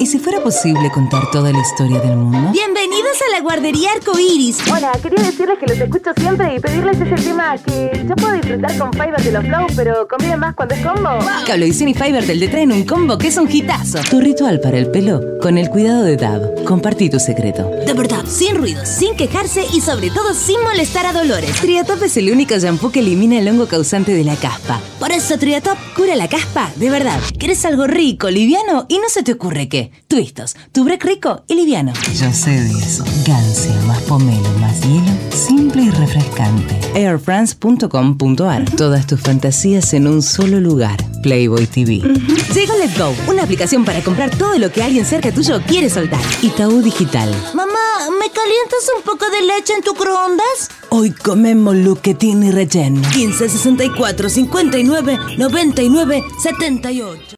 ¿Y si fuera posible contar toda la historia del mundo? Bienvenidos a la guardería Arcoiris. Hola, quería decirles que los escucho siempre y pedirles ese tema que yo puedo disfrutar con Fiverr de los Flow, pero conviene más cuando es combo. Cablevisión y Fivertel te traen un combo que es un hitazo. Tu ritual para el pelo con el cuidado de Dab. Compartí tu secreto. De verdad, sin ruidos, sin quejarse y sobre todo sin molestar a Dolores. Triatop es el único shampoo que elimina el hongo causante de la caspa. Por eso Triatop cura la caspa, de verdad. ¿Querés algo rico, liviano y no se te ocurre qué? Twistos, tu break rico y liviano. Yo sé de eso. Gancia más pomelo más hielo, simple y refrescante. airfrance.com.ar. Todas tus fantasías en un solo lugar. Playboy TV. Llegó Let Go, una aplicación para comprar todo lo que alguien cerca tuyo quiere soltar. Itaú Digital. Mamá, ¿me calientas un poco de leche en tu microondas? Hoy comemos lo que tiene relleno. 15 64 59 99 78.